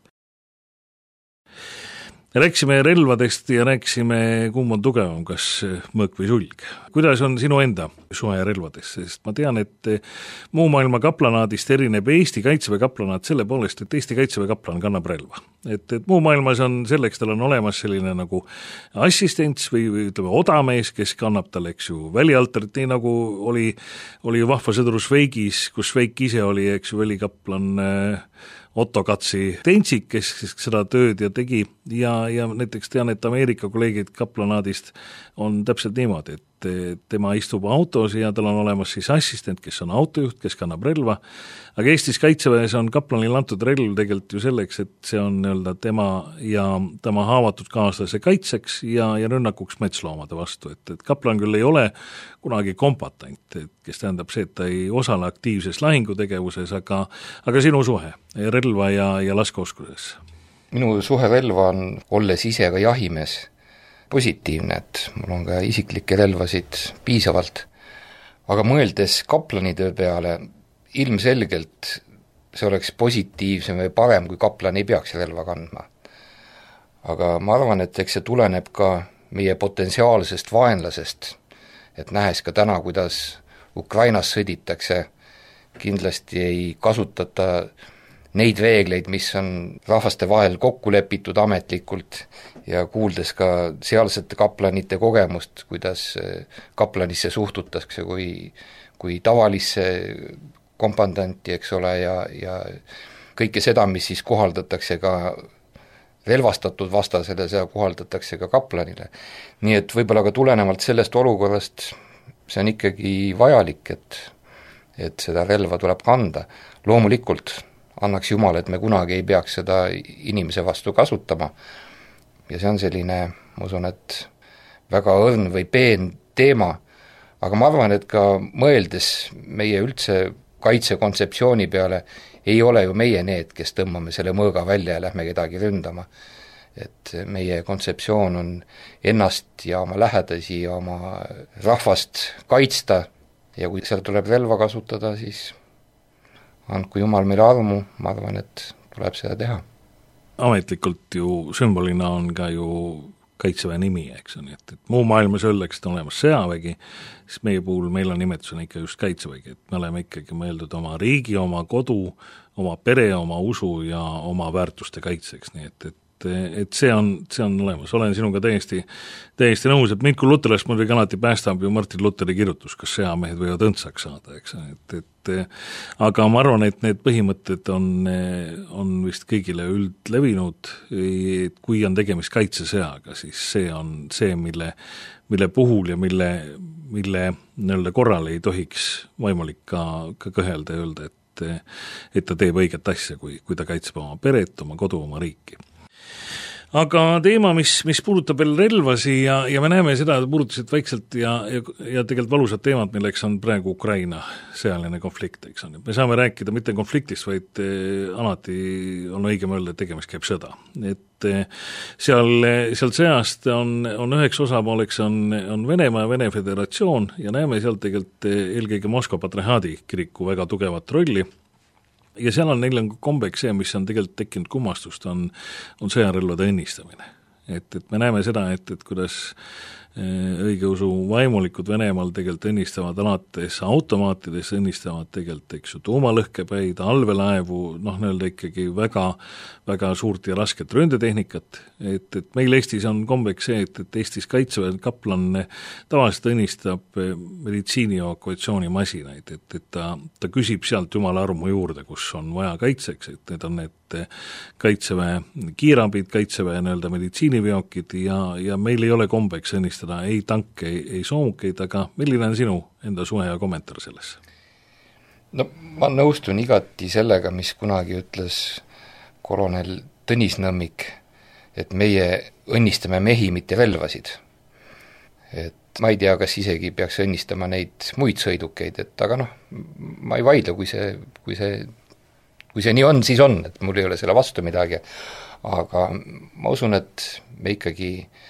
Rääksime relvadest ja rääksime, kumb on tugevam, kas mõõk või sulg. Kuidas on sinu enda suhe relvadest, sest ma tean, et muu maailma kaplanaadist erineb Eesti kaitseväe kaplanaat selle poolest, et Eesti kaitseväe kaplan kannab relva. Et, et muu maailmas on selleks, tal on olemas selline nagu assistents või, või ütleme odamees, kes kannab tal, eks ju, välialtarit, nii nagu oli, oli vahva sõdur Šveigis, kus Šveik ise oli, eks ju, välikaplan äh, Otto Katsi tentsik, kes seda tööd ja tegi ja, ja näiteks tean, et Ameerika kolleegid kaplanaadist on täpselt niimoodi, et tema istub autos ja tal on olemas siis assistent, kes on autojuht, kes kannab relva, aga Eestis kaitseväes on kaplanil antud relv tegelikult ju selleks, et see on nii-öelda tema ja tema haavatud kaaslase kaitseks ja, ja rünnakuks metsloomade vastu, et, et kaplan küll ei ole kunagi kombatant, kes tähendab see, et ta ei osale aktiivses lahingutegevuses, aga, aga sinu suhe relva ja, ja laskeoskuses? Minu suhe relva on, olles ise ka jahimees, positiivne, et mul on ka isiklikke relvasid piisavalt, aga mõeldes kaplanitöö peale, ilmselgelt see oleks positiivsem või parem, kui kaplan ei peaks relva kandma. Aga ma arvan, et eks see tuleneb ka meie potentsiaalsest vaenlasest, et nähes ka täna, kuidas Ukrainas sõditakse, kindlasti ei kasutata neid reegleid, mis on rahvaste vahel kokku lepitud ametlikult ja kuuldes ka sealsete kaplanite kogemust, kuidas kaplanisse suhtutakse kui, kui tavalisse kompandanti, eks ole, ja, ja kõike seda, mis siis kohaldatakse ka relvastatud vastasele, seda kohaldatakse ka kaplanile. Nii et võib-olla ka tulenevalt sellest olukorrast see on ikkagi vajalik, et, et seda relva tuleb kanda. Loomulikult annaks Jumal, et me kunagi ei peaks seda inimese vastu kasutama ja see on selline, ma usun, et väga õrn või peen teema, aga ma arvan, et ka mõeldes meie üldse kaitsekontseptsiooni peale, ei ole ju meie need, kes tõmbame selle mõõga välja ja lähme kedagi ründama. Et meie kontseptsioon on ennast ja oma lähedasi ja oma rahvast kaitsta ja kui seal tuleb relva kasutada, siis andku Jumal meile armu, ma arvan, et tuleb seda teha. Ametlikult ju sümbolina on ka ju Kaitseväe nimi, eks on, et, et muu maailmas öeldakse, et on olemas sõjavägi, siis meie puhul meil on nimetusena ikka just Kaitsevägi, et me oleme ikkagi mõeldud oma riigi, oma kodu, oma pere, oma usu ja oma väärtuste kaitseks, nii et, et et see on, see on olemas, olen sinuga täiesti, täiesti nõus, et mind kui luterlast muidugi alati päästab ju Martin Luteri kirjutus, kas sõjamehed võivad õndsaks saada, eks, et, et aga ma arvan, et need põhimõtted on, on vist kõigile üldlevinud, et kui on tegemist kaitsesõjaga, siis see on see, mille, mille puhul ja mille, mille nii-öelda korral ei tohiks võimalik ka, ka kõhelda ja öelda, et, et ta teeb õiget asja, kui, kui ta kaitseb oma peret, oma kodu, oma riiki. Aga teema, mis, mis puudutab veel relvasi ja, ja me näeme seda, et puudutasid vaikselt ja, ja, ja tegelikult valusad teemad, milleks on praegu Ukraina sõjaline konflikt, eks on. Me saame rääkida mitte konfliktist, vaid alati on õigem öelda, et tegemist käib sõda. Et seal, seal sõjast on, on üheks osapooleks on, on Venemaa ja Vene Föderatsioon ja näeme seal tegelikult eelkõige Moskva patriarhaadi kiriku väga tugevat rolli. Ja seal on neil on kombeks see, mis on tegelikult tekkinud kummastust, on, on sõjarelvade õnnistamine. Et, et me näeme seda, et, et kuidas õigeusu vaimulikud Venemaal tegelikult õnnistavad alates automaatides, õnnistavad tegelikult, eks ju, tuumalõhkepäid, allveelaevu, noh, nii-öelda ikkagi väga, väga suurt ja rasket ründetehnikat, et, et meil Eestis on kombeks see, et, et Eestis kaitseväe kaplan tavaliselt õnnistab meditsiini evakuatsioonimasinaid, et, et ta, ta küsib sealt Jumala armu juurde, kus on vaja kaitseks, et need on need kaitseväe kiirabid, kaitseväe nii-öelda meditsiiniveokid ja, ja meil ei ole kombeks õnnistada ei tanke, ei, ei soomukeid, aga milline on sinu enda suhe ja kommentaar sellesse? No ma nõustun igati sellega, mis kunagi ütles kolonel Tõnis Nõmmik, et meie õnnistame mehi, mitte relvasid. Et ma ei tea, kas isegi peaks õnnistama neid muid sõidukeid, et aga noh, ma ei vaidle, kui see, kui see kui see nii on, siis on, et mul ei ole selle vastu midagi, aga ma usun, et me ikkagi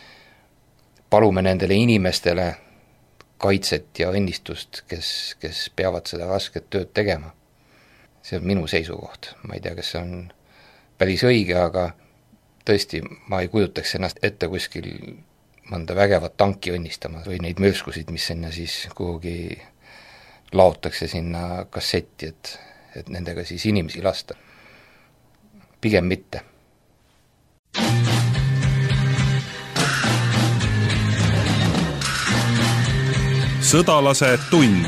palume nendele inimestele kaitset ja õnnistust, kes, kes peavad seda rasket tööd tegema. See on minu seisukoht, ma ei tea, kas see on päris õige, aga tõesti, ma ei kujutaks ennast ette kuskil mõnda vägevat tanki õnnistama või neid mürskusid, mis sinna siis kuhugi laotakse sinna kassetti, et et nendega siis inimesi lasta. Pigem mitte. Sõdalase tund.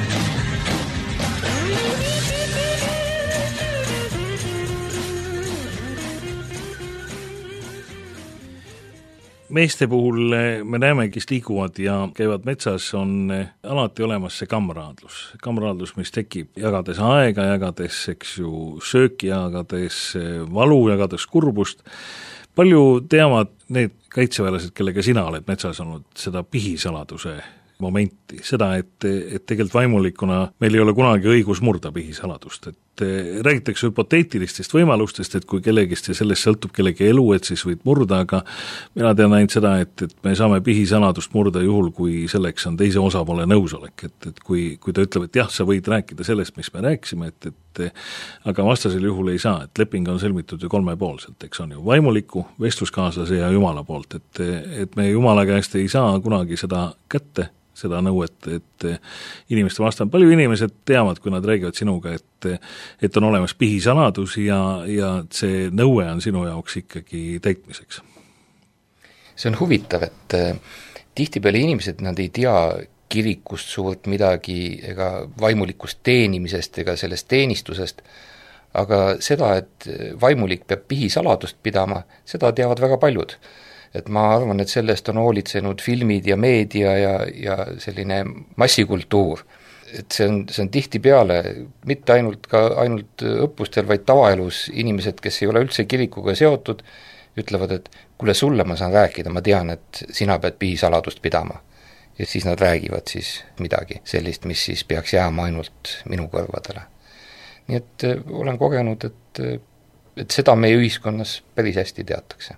Meeste puhul me näeme, kes liiguvad ja käivad metsas, on alati olemas see kamraadlus. Kamraadlus, mis tekib jagades aega, jagades, eks ju, sööki, jagades valu, jagades kurbust. Palju teavad need kaitseväelased, kellega sina oled metsas olnud, seda pihisaladuse momenti, seda, et, et tegelikult vaimulikuna meil ei ole kunagi õigus murda pihisaladust, et räägitakse hüpoteetilistest võimalustest, et kui kellegist ja sellest sõltub kellegi elu, et siis võid murda, aga mina tean ainult seda, et, et me saame pihisaladust murda juhul, kui selleks on teise osapoole nõusolek, et, et kui, kui ta ütleb, et jah, sa võid rääkida sellest, mis me rääkisime, et, et aga vastasel juhul ei saa, et leping on sõlmitud ju kolmepoolselt, eks on ju vaimuliku, vestluskaaslase ja Jumala poolt, et, et me Jumala käest ei saa kunagi seda kätte, seda nõuet, et inimeste vastaan, palju inimesed teavad, kui nad räägivad sinuga, et, et on olemas pihisaladus ja, ja see nõue on sinu jaoks ikkagi täitmiseks. See on huvitav, et tihtipeale inimesed, nad ei tea kirikust suurt midagi ega vaimulikust teenimisest ega sellest teenistusest, aga seda, et vaimulik peab pihisaladust pidama, seda teavad väga paljud. Et ma arvan, et sellest on hoolitsenud filmid ja meedia ja, ja selline massikultuur. Et see on, see on tihti peale, mitte ainult ka ainult õppustel, vaid tavaelus inimesed, kes ei ole üldse kirikuga seotud, ütlevad, et kuule, sulle ma saan rääkida, ma tean, et sina pead pihisaladust pidama. Ja siis nad räägivad siis midagi sellist, mis siis peaks jääma ainult minu kõrvadele. Nii et olen kogenud, et, et seda meie ühiskonnas päris hästi teatakse.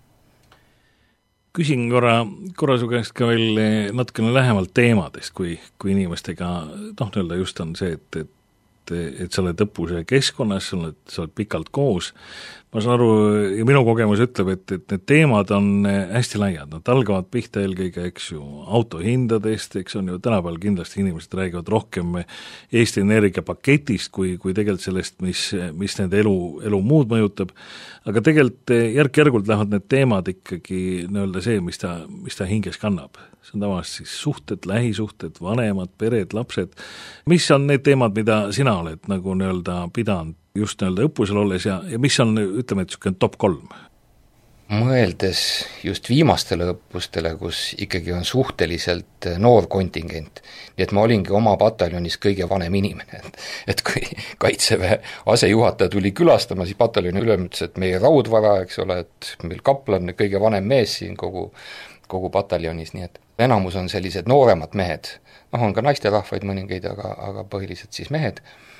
Küsin korra, korra su käest ka veel natukene lähemalt teemadest, kui, kui inimestega, noh, nii-öelda just on see, et, et et sa oled õppuse keskkonnas, sa oled, sa oled pikalt koos, ma saan aru, ja minu kogemus ütleb, et, et need teemad on hästi laiad, nad algavad pihta eelkõige, eks ju, autohindadest, eks on ju, tänapäeval kindlasti inimesed räägivad rohkem Eesti Energia paketist, kui, kui tegelikult sellest, mis, mis nende elu, elu muud mõjutab, aga tegelikult järk-järgult lähevad need teemad ikkagi nii-öelda see, mis ta, mis ta hinges kannab. See on tavaliselt siis suhted, lähisuhted, vanemad, pered, lapsed. Mis on need teemad, mida sina oled nagu nii-öelda pidanud just nii-öelda õppusel olles ja, ja mis on, ütleme, et niisugune top kolm? Mõeldes just viimastele õppustele, kus ikkagi on suhteliselt noor kontingent, nii et ma olingi oma pataljonis kõige vanem inimene, et, et kui Kaitseväe asejuhataja tuli külastama, siis pataljoni ülem ütles, et meie raudvara, eks ole, et meil kaplan kõige vanem mees siin kogu, kogu pataljonis, nii et enamus on sellised nooremad mehed, noh on ka naisterahvaid mõningaid, aga, aga põhiliselt siis mehed,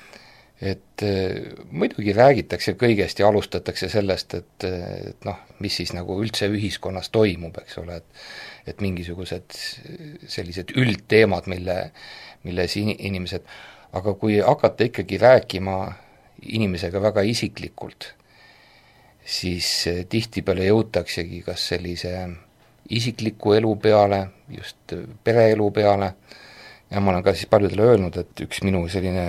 et muidugi räägitakse kõigest ja alustatakse sellest, et, et noh, mis siis nagu üldse ühiskonnas toimub, eks ole, et, et mingisugused sellised üldteemad, mille, milles inimesed, aga kui hakata ikkagi rääkima inimesega väga isiklikult, siis tihtipeale jõutaksegi kas sellise isikliku elu peale, just pereelu peale, ja ma olen ka siis paljudele öelnud, et üks minu selline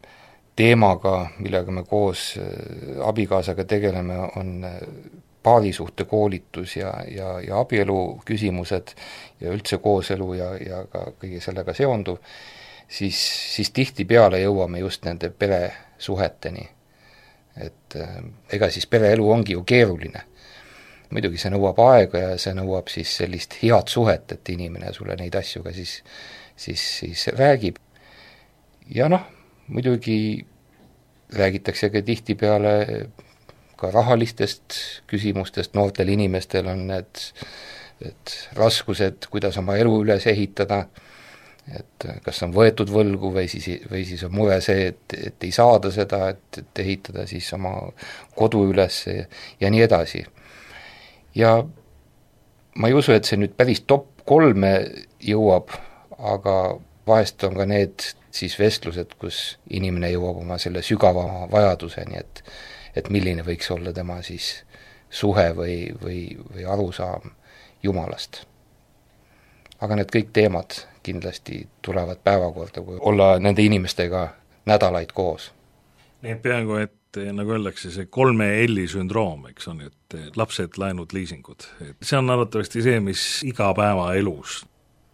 teemaga, millega me koos abikaasaga tegeleme, on paarisuhte koolitus ja, ja, ja abielu küsimused ja üldse kooselu ja, ja ka kõige sellega seonduv, siis, siis tihtipeale jõuame just nende peresuheteni. Et ega siis pereelu ongi ju keeruline. Muidugi see nõuab aega ja see nõuab siis sellist head suhet, et inimene sulle neid asju ka siis, siis, siis räägib. Ja noh, muidugi räägitakse ka tihtipeale ka rahalistest küsimustest, noortel inimestel on need et raskused, kuidas oma elu üles ehitada, et kas on võetud võlgu või siis, või siis on mure see, et, et ei saada seda, et, et ehitada siis oma kodu üles ja, ja nii edasi. Ja ma ei usu, et see nüüd päris top kolme jõuab, aga vahest on ka need siis vestlused, kus inimene jõuab oma selle sügavama vajaduseni, et, et milline võiks olla tema siis suhe või, või, või arusaam Jumalast. Aga need kõik teemad kindlasti tulevad päevakorda, kui olla nende inimestega nädalaid koos. Nii peaaegu, et nagu öeldakse, see kolme L-i sündroom, eks on, et lapsed, laenud, liisingud. See on arvatavasti see, mis iga päeva elus.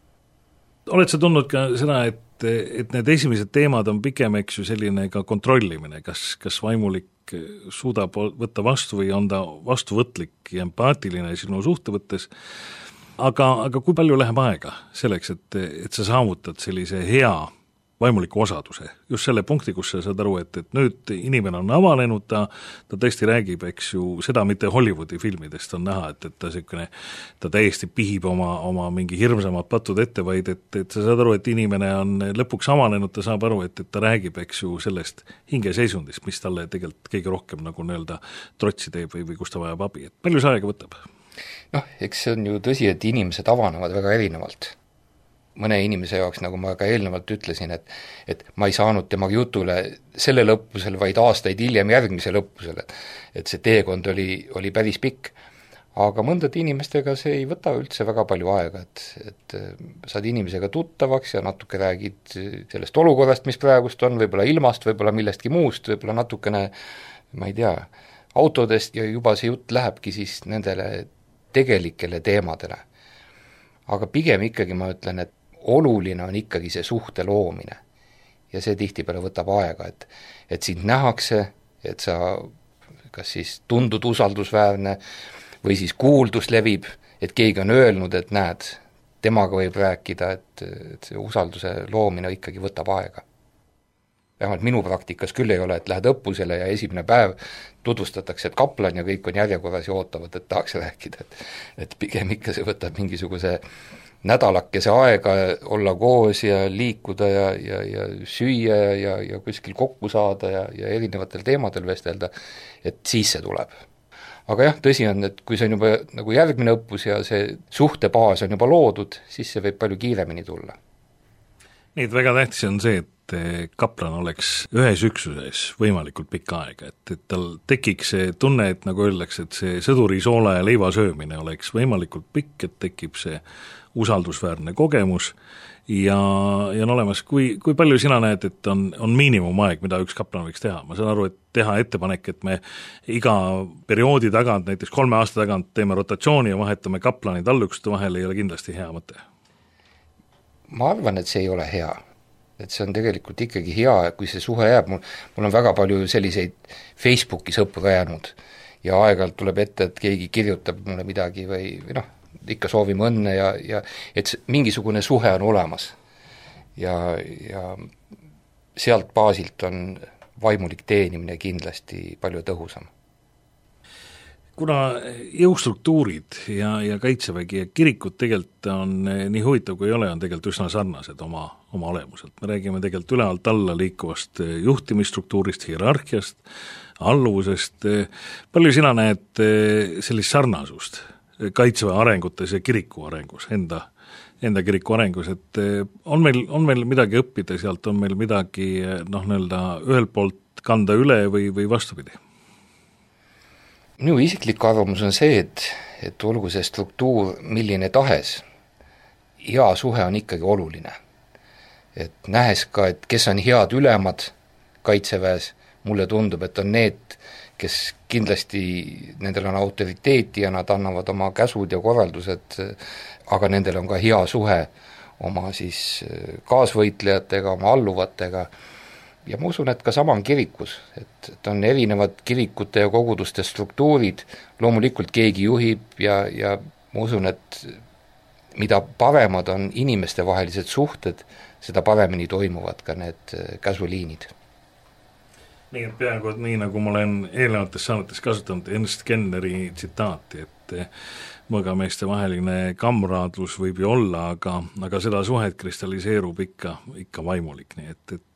Oled sa tundnud ka seda, et, et need esimesed teemad on pigem, eks ju, selline ka kontrollimine, kas, kas vaimulik suudab võtta vastu või on ta vastuvõtlik ja empaatiline sinu suhte võttes, aga, aga kui palju läheb aega selleks, et, et sa saavutad sellise hea vaimuliku osaduse, just selle punkti, kus sa saad aru, et, et nüüd inimene on avanenud, ta, ta tõesti räägib, eks ju, seda mitte Hollywoodi filmidest on näha, et, et ta selline, ta täiesti pihib oma, oma mingi hirmsamad patud ette, vaid et, et sa saad aru, et inimene on lõpuks avanenud, ta saab aru, et, et ta räägib, eks ju, sellest hingeseisundist, mis talle tegelikult kõige rohkem nagu nii-öelda trotsi teeb või, või kus ta vajab abi, et palju see aega võtab? Noh, eks see on ju tõsi, et inimesed avanevad väga erinevalt. Mõne inimese jaoks, nagu ma ka eelnevalt ütlesin, et, et ma ei saanud tema jutule sellel õppusel, vaid aastaid hiljem järgmisel õppusel, et, et see teekond oli, oli päris pikk. Aga mõndade inimestega see ei võta üldse väga palju aega, et, et saad inimesega tuttavaks ja natuke räägid sellest olukorrast, mis praegust on, võib-olla ilmast, võib-olla millestki muust, võib-olla natukene, ma ei tea, autodest ja juba see jutt lähebki siis nendele tegelikele teemadele. Aga pigem ikkagi ma ütlen, et oluline on ikkagi see suhte loomine ja see tihtipeale võtab aega, et, et sind nähakse, et sa kas siis tundud usaldusväärne või siis kuuldus levib, et keegi on öelnud, et näed, temaga võib rääkida, et, et see usalduse loomine ikkagi võtab aega. Vähemalt minu praktikas küll ei ole, et lähed õppusele ja esimene päev tutvustatakse, et kaplan ja kõik on järjekorras ja ootavad, et tahaks rääkida, et et pigem ikka see võtab mingisuguse nädalakese aega olla koos ja liikuda ja, ja, ja süüa ja, ja, ja kuskil kokku saada ja, ja erinevatel teemadel vestelda, et siis see tuleb. Aga jah, tõsi on, et kui see on juba nagu järgmine õppus ja see suhtebaas on juba loodud, siis see võib palju kiiremini tulla. Nii, et väga tähtis on see, et kaplan oleks ühes üksuses võimalikult pikka aega, et, et tal tekiks see tunne, et nagu öeldakse, et see sõduri soola ja leiva söömine oleks võimalikult pikk, et tekib see usaldusväärne kogemus ja, ja on olemas, kui, kui palju sina näed, et on, on miinimumaeg, mida üks kaplan võiks teha? Ma saan aru, et teha ettepanek, et me iga perioodi tagant, näiteks kolme aasta tagant teeme rotatsiooni ja vahetame kaplanid allukuste vahel, ei ole kindlasti hea mõte. Ma arvan, et see ei ole hea. Et see on tegelikult ikkagi hea, kui see suhe jääb, mul, mul on väga palju selliseid Facebooki sõpru jäänud ja aeg-ajalt tuleb ette, et keegi kirjutab mulle midagi või, või noh, ikka soovime õnne ja, ja et mingisugune suhe on olemas. Ja, ja sealt baasilt on vaimulik teenimine kindlasti palju tõhusam. Kuna jõustruktuurid ja, ja kaitsevägi ja kirikud tegelikult on nii huvitav, kui ei ole, on tegelikult üsna sarnased oma, oma olemuselt. Me räägime tegelikult ülevalt alla liikuvast juhtimisstruktuurist, hierarhiast, alluvusest. Palju sina näed sellist sarnasust kaitseväe arengutes ja kiriku arengus, enda, enda kiriku arengus, et on meil, on meil midagi õppida sealt, on meil midagi noh, nii-öelda ühelt poolt kanda üle või, või vastupidi? Minu isiklik arvamus on see, et, et olgu see struktuur milline tahes, hea suhe on ikkagi oluline. Et nähes ka, et kes on head ülemad kaitseväes, mulle tundub, et on need, kes kindlasti, nendel on autoriteeti ja nad annavad oma käsud ja korraldused, aga nendel on ka hea suhe oma siis kaasvõitlejatega, oma alluvatega. Ja ma usun, et ka sama on kirikus, et, et on erinevad kirikute ja koguduste struktuurid, loomulikult keegi juhib ja, ja ma usun, et mida paremad on inimeste vahelised suhted, seda paremini toimuvad ka need käsuliinid. Nii, et peaaegu nii, nagu ma olen eelnevates saanetes kasutanud Ernst Kenneri tsitaati, et mõõgameeste vaheline kamraadlus võib ju olla, aga, aga seda suhet kristalliseerub ikka, ikka vaimulik, nii et, et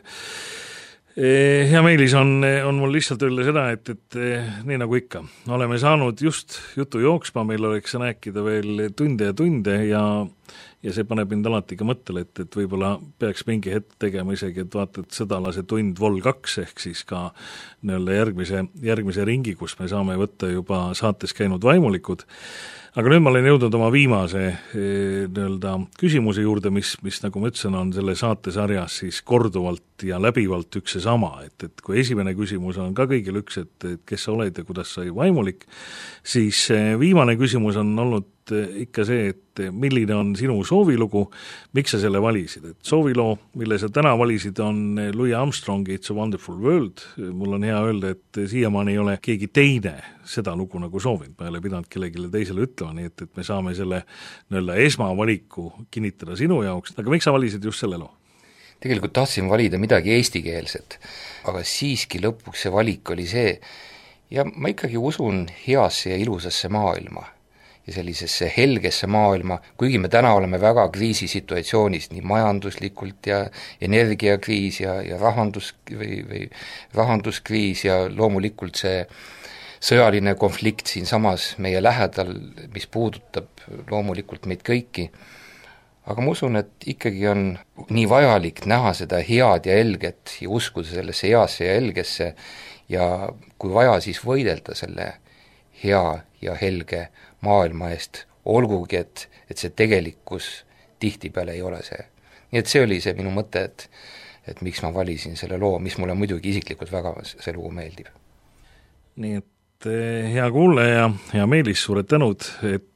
hea Meelis on, on mul lihtsalt öelda seda, et, et nii nagu ikka, oleme saanud just jutu jooksma, meil oleks rääkida veel tunde ja tunde ja, ja see paneb mind alati ka mõttele, et, et võib-olla peaks mingi hetk tegema isegi, et vaata, et sõdalase tund vol kaks, ehk siis ka nii-öelda järgmise, järgmise ringi, kus me saame võtta juba saates käinud vaimulikud. Aga nüüd ma olen jõudnud oma viimase nii-öelda küsimuse juurde, mis, mis nagu ma ütlesin, on selle saatesarjas siis korduvalt ja läbivalt üks ja sama, et, et kui esimene küsimus on ka kõigil üks, et, et kes sa oled ja kuidas sai vaimulik, siis viimane küsimus on olnud ikka see, et milline on sinu soovilugu, miks sa selle valisid, et sooviloo, mille sa täna valisid, on Louis Armstrongi It's a Wonderful World. Mul on hea öelda, et siiamaani ei ole keegi teine seda lugu nagu soovinud, ma ei ole pidanud kellelegi teisele ütlema, nii et, et me saame selle nii-öelda esmavaliku kinnitada sinu jaoks, aga miks sa valisid just selle loo? Tegelikult tahtsin valida midagi eestikeelset, aga siiski lõpuks see valik oli see ja ma ikkagi usun heasse ja ilusasse maailma ja sellisesse helgesse maailma, kuigi me täna oleme väga kriisisituatsioonis, nii majanduslikult ja energiakriis ja, ja rahandus, või, või rahanduskriis ja loomulikult see sõjaline konflikt siin samas meie lähedal, mis puudutab loomulikult meid kõiki, aga ma usun, et ikkagi on nii vajalik näha seda head ja helget ja uskuda sellesse heasse ja helgesse ja kui vaja, siis võidelda selle hea ja helge maailma eest, olgugi, et, et see tegelikkus tihtipeale ei ole see. Nii et see oli see minu mõte, et, et miks ma valisin selle loo, mis mulle muidugi isiklikult väga see lugu meeldib. Nii et hea kuulaja, hea Meelis, suured tänud, et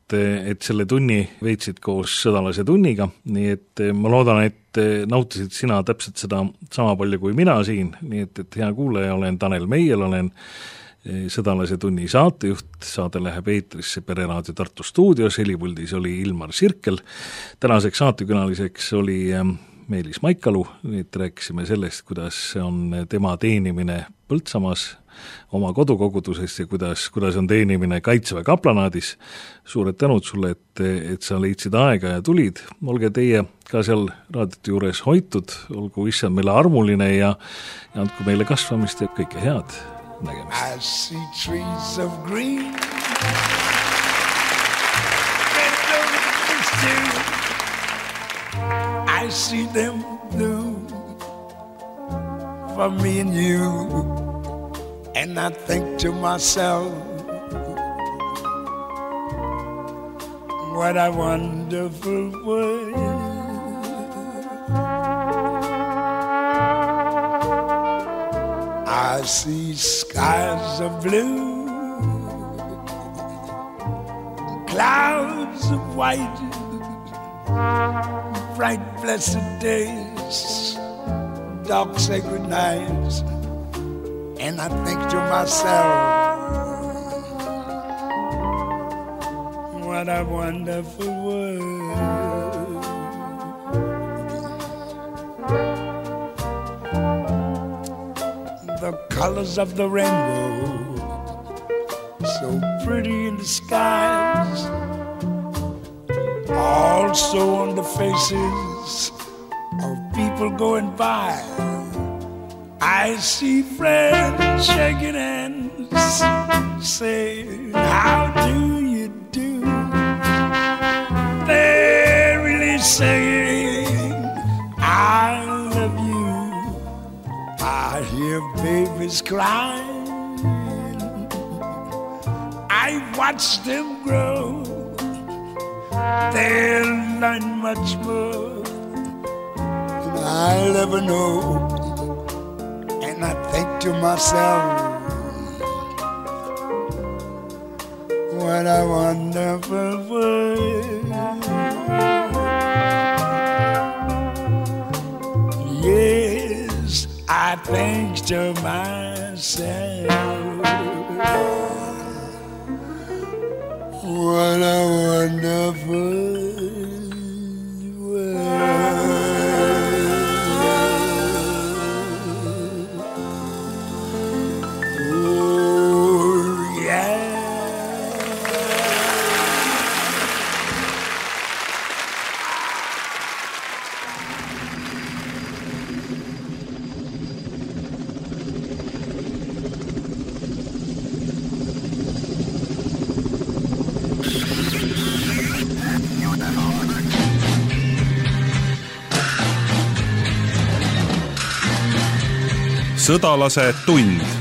et, et selle tunni veetsid koos Sõdalase tunniga, nii et ma loodan, et nautisid sina täpselt seda sama palju kui mina siin, nii et, et hea kuulaja, olen Tanel Meiel, olen Sõdalase tunni saatejuht, saade läheb eetrisse Pereraadio Tartu stuudios, helipuldis oli Ilmar Sirkel, tänaseks saatekülaliseks oli Meelis Maikalu, nüüd rääkisime sellest, kuidas on tema teenimine Põltsamaas oma kodukogudusest ja kuidas, kuidas on teenimine Kaitseväe kaplanaadis. Suured tänud sulle, et, et sa leidsid aega ja tulid. Olge teie ka seal raadiote juures hoitud, olgu issand meile armuline ja, ja andku meile kasvamist ja kõike head nägemist. I see trees of green I see them blue for me and you, and I think to myself, what a wonderful world. I see skies of blue, clouds of white, bright blessed days, dark sacred nights, and I think to myself, what a wonderful world. The colors of the rainbow, so pretty in the skies, also on the faces of people going by. I see friends shaking hands, saying, how do you do? They're really saying, I love you. I hear babies crying, I watch them grow. They'll learn much more than I'll ever know. And I think to myself, what a wonderful world. Yes, I think to myself, what a wonderful world. Oh, yeah. Sõdalase tund